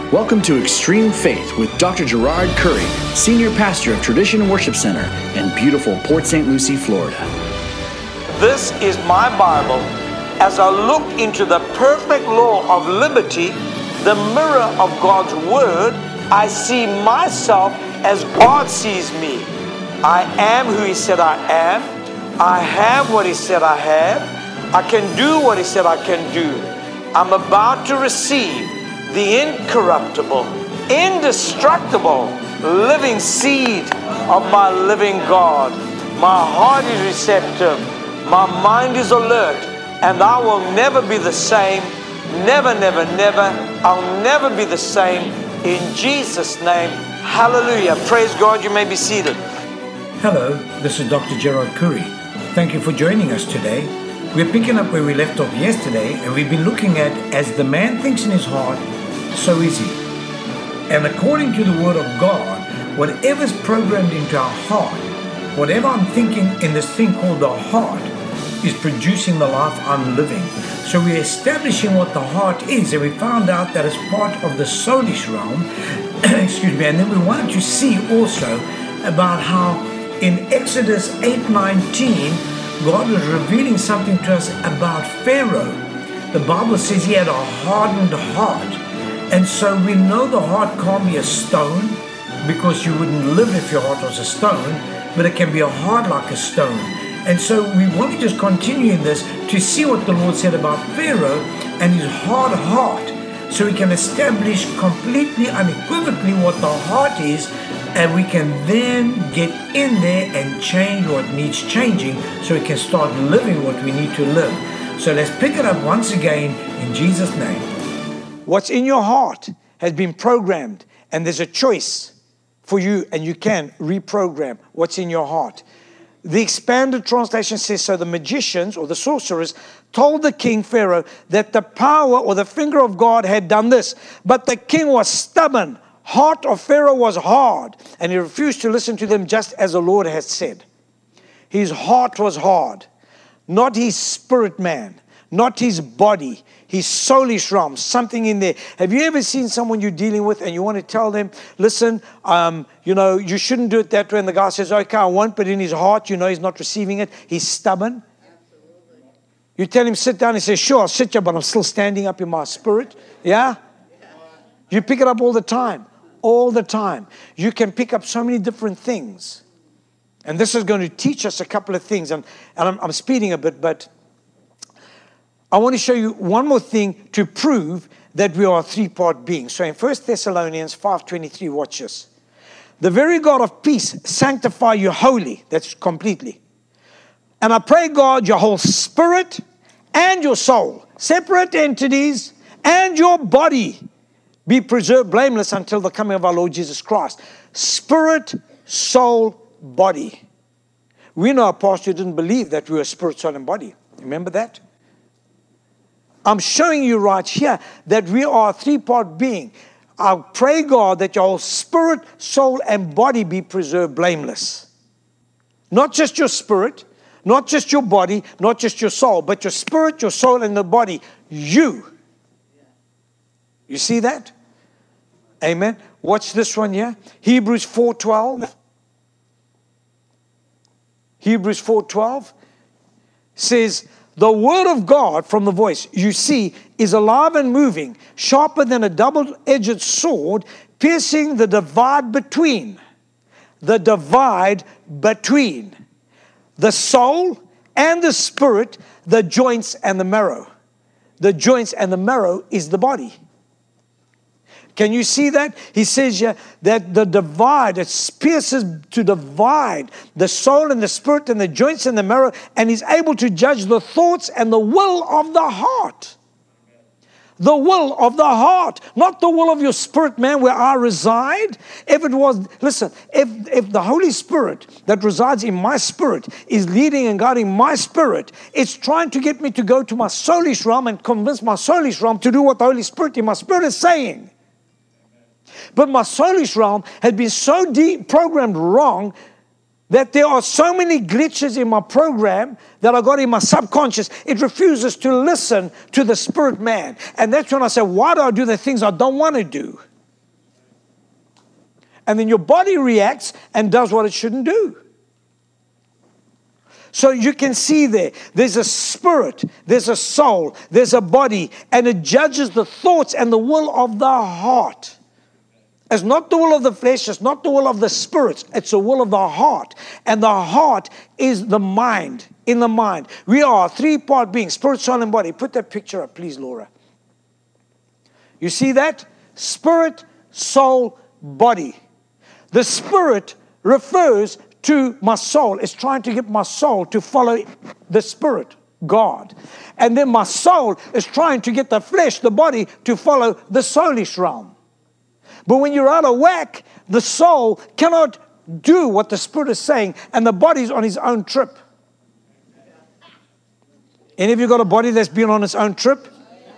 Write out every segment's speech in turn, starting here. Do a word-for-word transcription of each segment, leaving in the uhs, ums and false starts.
Welcome to Extreme Faith with Doctor Gerard Curry, Senior Pastor of Tradition Worship Center in beautiful Port Saint Lucie, Florida. This is my Bible. As I look into the perfect law of liberty, the mirror of God's Word, I see myself as God sees me. I am who He said I am. I have what He said I have. I can do what He said I can do. I'm about to receive the incorruptible, indestructible, living seed of my living God. My heart is receptive. My mind is alert. And I will never be the same. Never, never, never. I'll never be the same. In Jesus' name, hallelujah. Praise God. You may be seated. Hello, this is Doctor Gerard Curry. Thank you for joining us today. We're picking up where we left off yesterday, and we've been looking at, as the man thinks in his heart, so is he. And according to the Word of God, whatever's programmed into our heart, whatever I'm thinking in this thing called the heart, is producing the life I'm living. So we're establishing what the heart is, and we found out that it's part of the soulish realm. Excuse me. And then we wanted to see also about how in Exodus eight nineteen, God was revealing something to us about Pharaoh. The Bible says he had a hardened heart. And so we know the heart can't be a stone, because you wouldn't live if your heart was a stone, but it can be a heart like a stone. And so we want to just continue in this to see what the Lord said about Pharaoh and his hard heart, so we can establish completely, unequivocally what the heart is, and we can then get in there and change what needs changing, so we can start living what we need to live. So let's pick it up once again in Jesus' name. What's in your heart has been programmed, and there's a choice for you, and you can reprogram what's in your heart. The expanded translation says, so the magicians or the sorcerers told the king Pharaoh that the power or the finger of God had done this. But the king was stubborn. Heart of Pharaoh was hard, and he refused to listen to them, just as the Lord had said. His heart was hard, not his spirit man, not his body, his soulish realm, something in there. Have you ever seen someone you're dealing with and you want to tell them, listen, um, you know, you shouldn't do it that way. And the guy says, okay, I won't, but in his heart, you know, he's not receiving it. He's stubborn. Absolutely. You tell him, sit down. He says, sure, I'll sit here, but I'm still standing up in my spirit. Yeah? You pick it up all the time, all the time. You can pick up so many different things. And this is going to teach us a couple of things. And, and I'm, I'm speeding a bit, but I want to show you one more thing to prove that we are a three-part being. So in First Thessalonians five twenty-three, watch this. The very God of peace sanctify you wholly. That's completely. And I pray, God, your whole spirit and your soul, separate entities, and your body be preserved blameless until the coming of our Lord Jesus Christ. Spirit, soul, body. We know a pastor didn't believe that we were spirit, soul, and body. Remember that? I'm showing you right here that we are a three-part being. I pray, God, that your whole spirit, soul, and body be preserved blameless. Not just your spirit, not just your body, not just your soul, but your spirit, your soul, and the body. You. You see that? Amen. Watch this one here. Hebrews four twelve. Hebrews four twelve says, the word of God from the voice, you see, is alive and moving, sharper than a double-edged sword, piercing the divide between, the divide between the soul and the spirit, the joints and the marrow. The joints and the marrow is the body. Can you see that? He says here that the divide, it pierces to divide the soul and the spirit and the joints and the marrow, and he's able to judge the thoughts and the will of the heart. The will of the heart, not the will of your spirit, man, where I reside. If it was, listen, if, if the Holy Spirit that resides in my spirit is leading and guiding my spirit, it's trying to get me to go to my soulish realm and convince my soulish realm to do what the Holy Spirit in my spirit is saying. But my soulish realm had been so deprogrammed wrong that there are so many glitches in my program that I got in my subconscious. It refuses to listen to the spirit man. And that's when I say, why do I do the things I don't want to do? and then your body reacts and does what it shouldn't do. So you can see there, there's a spirit, there's a soul, there's a body, and it judges the thoughts and the will of the heart. It's not the will of the flesh, it's not the will of the spirits, it's the will of the heart. And the heart is the mind, in the mind. We are a three-part being, spirit, soul, and body. Put that picture up, please, Laura. You see that? Spirit, soul, body. The spirit refers to my soul. It's trying to get my soul to follow the spirit, God. And then my soul is trying to get the flesh, the body, to follow the soulish realm. But when you're out of whack, the soul cannot do what the spirit is saying, and the body's on his own trip. Any of you got a body that's been on its own trip?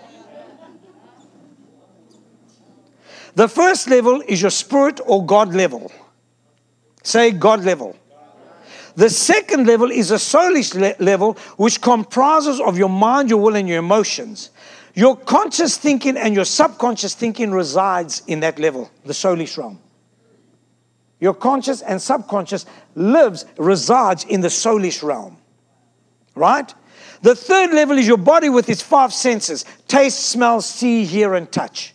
The first level is your spirit or God level. Say God level. The second level is a soulish le- level, which comprises of your mind, your will, and your emotions. Your conscious thinking and your subconscious thinking resides in that level, the soulish realm. Your conscious and subconscious lives, resides in the soulish realm. Right? The third level is your body with its five senses: taste, smell, see, hear, and touch.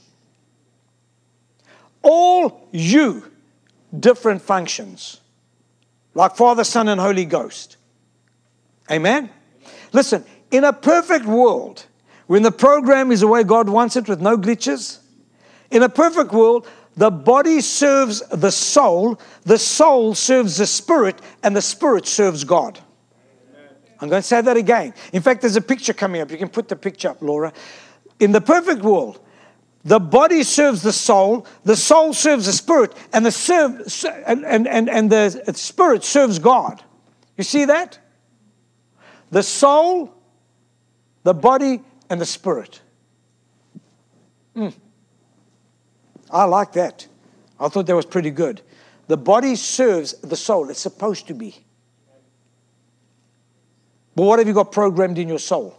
All you, different functions, like Father, Son, and Holy Ghost. Amen? Listen, in a perfect world, when the program is the way God wants it with no glitches, in a perfect world, the body serves the soul, the soul serves the spirit, and the spirit serves God. I'm going to say that again. In fact, there's a picture coming up. You can put the picture up, Laura. In the perfect world, the body serves the soul, the soul serves the spirit, and the serve, and, and, and, and the spirit serves God. You see that? The soul, the body, and the spirit. Mm. I like that. I thought that was pretty good. The body serves the soul. It's supposed to be. But what have you got programmed in your soul?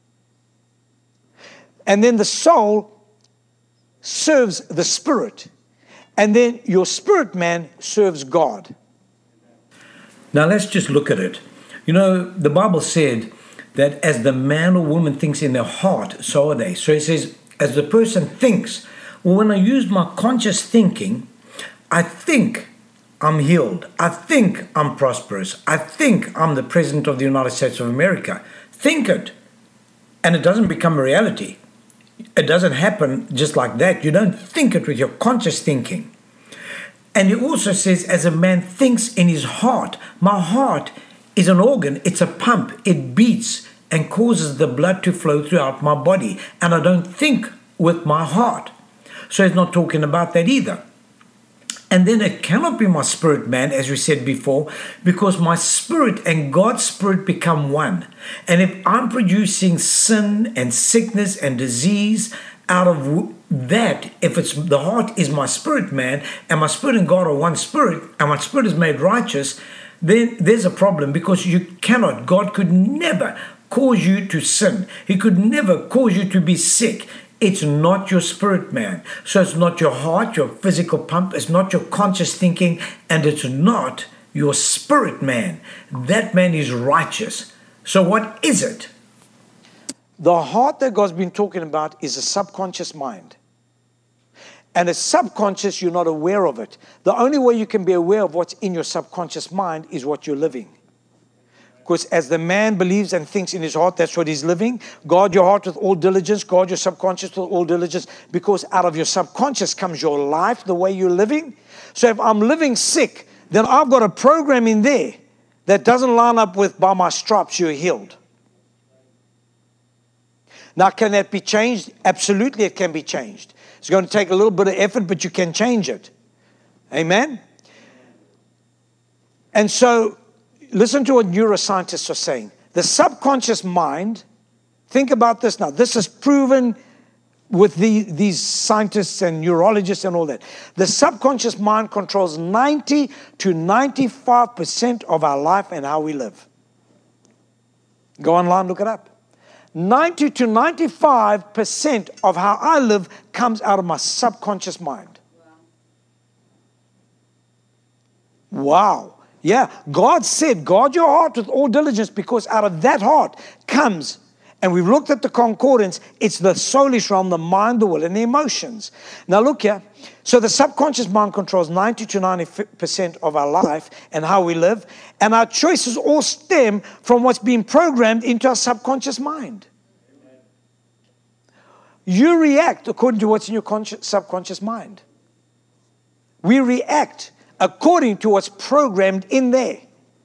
And then the soul serves the spirit, and then your spirit man serves God. Now let's just look at it. You know, the Bible said that as the man or woman thinks in their heart, so are they. So it says, as the person thinks. Well, when I use my conscious thinking, I think I'm healed. I think I'm prosperous. I think I'm the President of the United States of America. Think it, and it doesn't become a reality. It doesn't happen just like that. You don't think it with your conscious thinking. And it also says, as a man thinks in his heart. My heart is an organ. It's a pump. It beats and causes the blood to flow throughout my body. And I don't think with my heart. So it's not talking about that either. And then it cannot be my spirit man, as we said before, because my spirit and God's spirit become one. And if I'm producing sin and sickness and disease out of that, if it's the heart is my spirit man, and my spirit and God are one spirit, and my spirit is made righteous, then there's a problem, because you cannot, God could never cause you to sin. He could never cause you to be sick. It's not your spirit man. So it's not your heart, your physical pump. It's not your conscious thinking. And it's not your spirit man. That man is righteous. So what is it? The heart that God's been talking about is a subconscious mind. And a subconscious, you're not aware of it. The only way you can be aware of what's in your subconscious mind is what you're living. Because as the man believes and thinks in his heart, that's what he's living. Guard your heart with all diligence. Guard your subconscious with all diligence. Because out of your subconscious comes your life, the way you're living. So if I'm living sick, then I've got a program in there that doesn't line up with, by my stripes you're healed. Now, can that be changed? Absolutely, it can be changed. It's going to take a little bit of effort, but you can change it. Amen? And so, listen to what neuroscientists are saying. The subconscious mind, think about this now. This is proven with the, these scientists and neurologists and all that. The subconscious mind controls ninety to ninety-five percent of our life and how we live. Go online, look it up. ninety to ninety-five percent of how I live comes out of my subconscious mind. Wow. Yeah, God said, guard your heart with all diligence, because out of that heart comes, and we've looked at the concordance, it's the soulish realm, the mind, the will, and the emotions. Now look here. So the subconscious mind controls ninety to ninety percent of our life and how we live, and our choices all stem from what's being programmed into our subconscious mind. You react according to what's in your conscious, subconscious mind. We react according to what's programmed in there.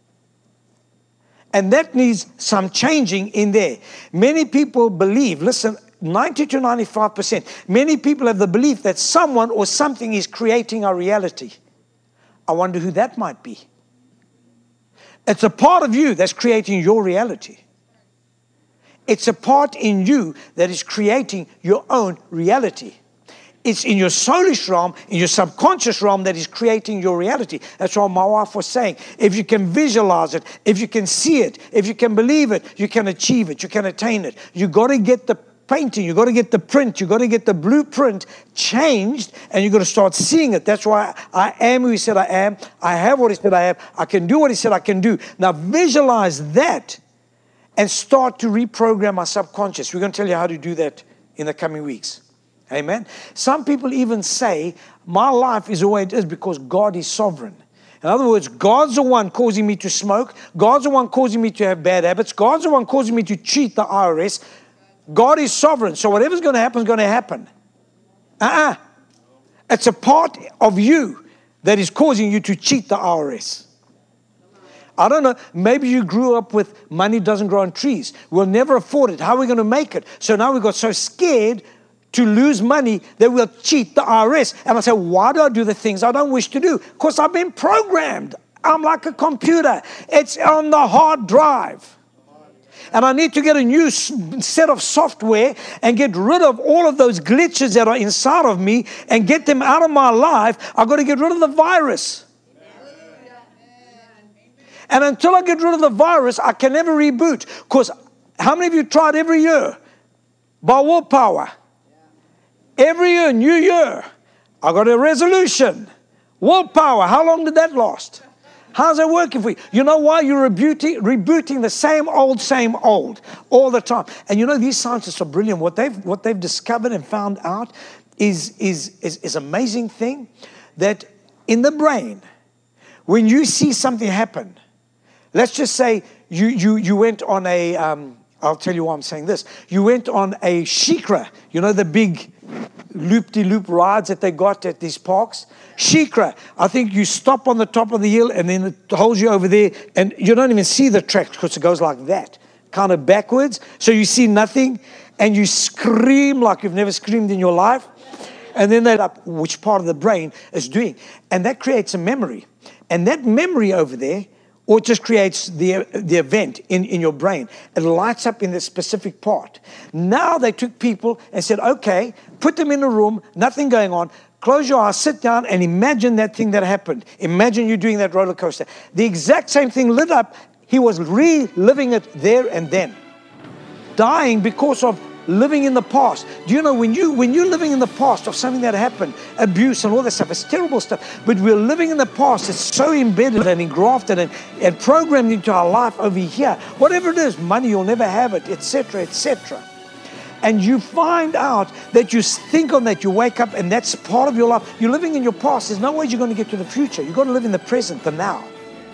And that needs some changing in there. Many people believe, listen, ninety to ninety-five percent, many people have the belief that someone or something is creating our reality. I wonder who that might be. It's a part of you that's creating your reality. It's a part in you that is creating your own reality. It's in your soulish realm, in your subconscious realm, that is creating your reality. That's what my wife was saying. If you can visualize it, if you can see it, if you can believe it, you can achieve it, you can attain it. You got to get the painting, you got to get the print, you got to get the blueprint changed, and you got to start seeing it. That's why I am who He said I am. I have what He said I have. I can do what He said I can do. Now visualize that and start to reprogram our subconscious. We're going to tell you how to do that in the coming weeks. Amen. Some people even say, my life is the way it is because God is sovereign. In other words, God's the one causing me to smoke. God's the one causing me to have bad habits. God's the one causing me to cheat the I R S. God is sovereign. So whatever's going to happen is going to happen. Uh-uh. It's a part of you that is causing you to cheat the I R S. I don't know, maybe you grew up with money doesn't grow on trees. We'll never afford it. How are we going to make it? So now we got so scared to lose money that we'll cheat the I R S. And I say, why do I do the things I don't wish to do? Because I've been programmed. I'm like a computer. It's on the hard drive. And I need to get a new set of software and get rid of all of those glitches that are inside of me and get them out of my life. I've got to get rid of the virus. And until I get rid of the virus, I can never reboot. Because how many of you tried every year? By willpower. Every year, new year, I got a resolution. Willpower, how long did that last? How's that working for you? You know why? You're rebooting, rebooting the same old, same old all the time. And you know, these scientists are brilliant. What they've, what they've discovered and found out is, is, is, is amazing thing, that in the brain, when you see something happen, let's just say you, you, you went on a, um, I'll tell you why I'm saying this. You went on a Shikra, you know, the big loop-de-loop rides that they got at these parks. Shikra, I think you stop on the top of the hill and then it holds you over there and you don't even see the track because it goes like that, kind of backwards. So you see nothing and you scream like you've never screamed in your life. And then they up which part of the brain is doing. And that creates a memory. And that memory over there, or it just creates the, the event in, in your brain. It lights up in this specific part. Now they took people and said, okay, put them in a room, nothing going on, close your eyes, sit down and imagine that thing that happened. Imagine you doing that roller coaster. The exact same thing lit up. He was reliving it there and then. Dying because of living in the past. Do you know when you when you're living in the past of something that happened, abuse and all that stuff, it's terrible stuff. But we're living in the past. It's so embedded and engrafted and, and programmed into our life over here. Whatever it is, money, you'll never have it, et cetera, et cetera. And you find out that you think on that, you wake up and that's part of your life. You're living in your past. There's no way you're going to get to the future. You've got to live in the present, the now.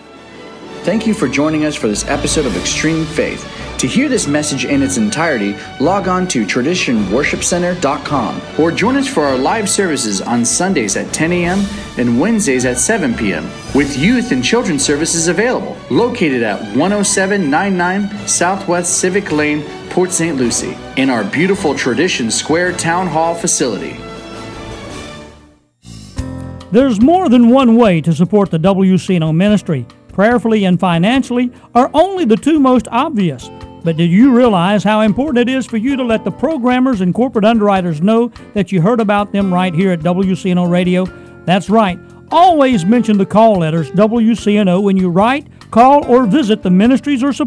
Thank you for joining us for this episode of Extreme Faith. To hear this message in its entirety, log on to tradition worship center dot com or join us for our live services on Sundays at ten a.m. and Wednesdays at seven p.m. with youth and children's services available, located at one oh seven ninety-nine Southwest Civic Lane, Port Saint Lucie, in our beautiful Tradition Square Town Hall facility. There's more than one way to support the W C N O ministry. Prayerfully and financially are only the two most obvious. But did you realize how important it is for you to let the programmers and corporate underwriters know that you heard about them right here at W C N O Radio? That's right. Always mention the call letters W C N O when you write, call, or visit the ministries or support